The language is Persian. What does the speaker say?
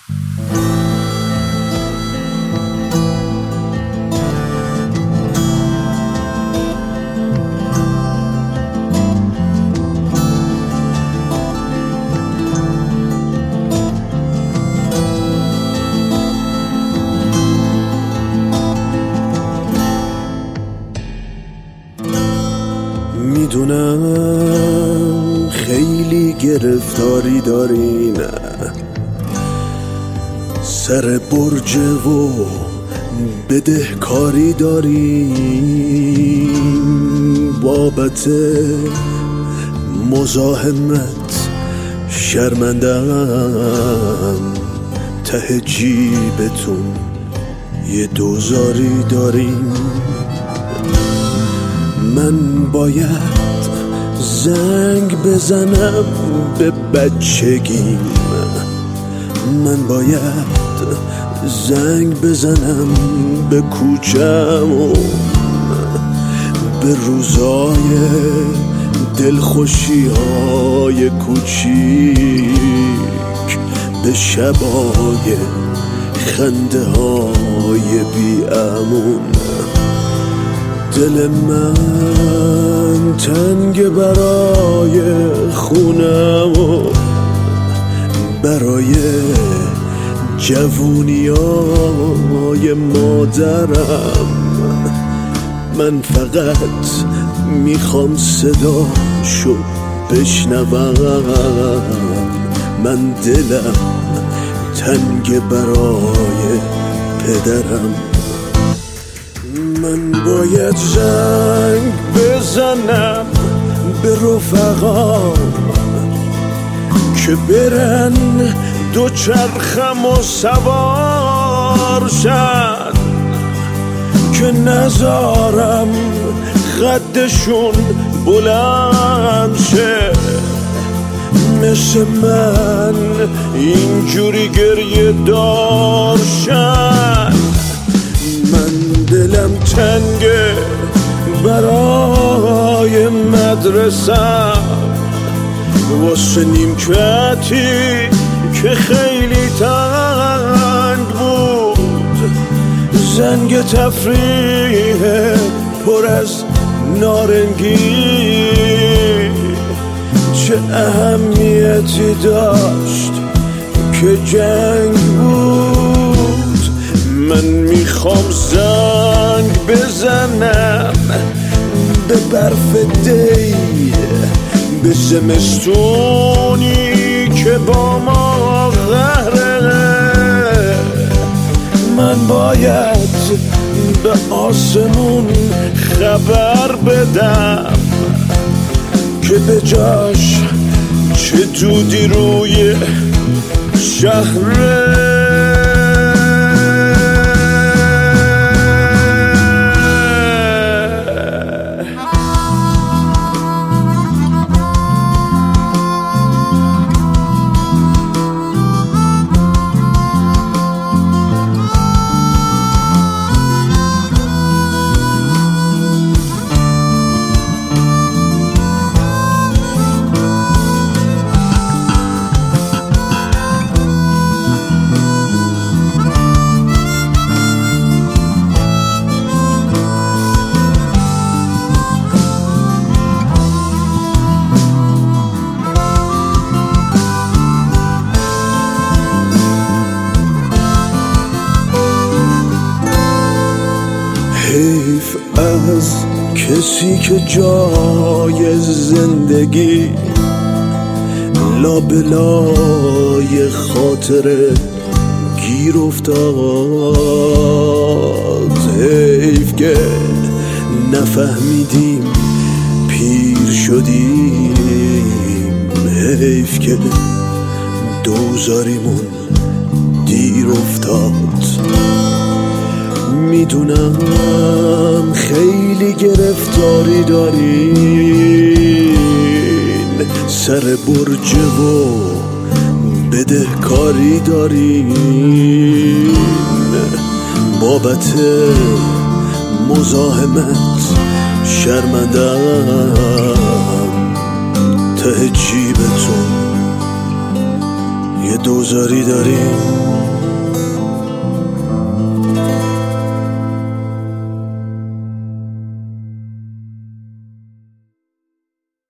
میدونم خیلی گرفتاری داری، نه سر برج و بدهکاری داری، بابت مزاحمت شرمندم، ته جیبتون یه دوزاری داریم. من باید زنگ بزنم به بچگیم، من باید زنگ بزنم به کوچم و به روزای دلخوشی‌های کوچیک، به شبای خنده‌های بی‌امون. دل من تنگ برای خونم و برای جوونیای مادرم. من فقط میخوام صداشو بشنوم، من دلم تنگ برای پدرم. من باید زنگ بزنم به رفقام که برن دوچرخم و سوار شن، که نذارم قدشون بلند شه، مثل من اینجوری گریه دارشن. من دلم تنگه برای مدرسم، واسه نیمکتی که خیلی تنگ بود، زنگ تفریح پر از نارنگی چه اهمیتی داشت که جنگ بود. من میخوام زنگ بزنم به برف دی، به زمستونی که با ما قهره. من باید به آسمون خبر بدم که به جاش چه دودی روی شهره. حیف از کسی که جای زندگی لابلای خاطره گیر افتاد. حیف که نفهمیدیم پیر شدیم، حیف که دوزاریمون دیر افتاد. میدونم خیلی گرفتاری دارین، سر برج و بدهکاری دارین، بابت مزاحمت شرمندم، ته جیبتون یه دوزاری دارین.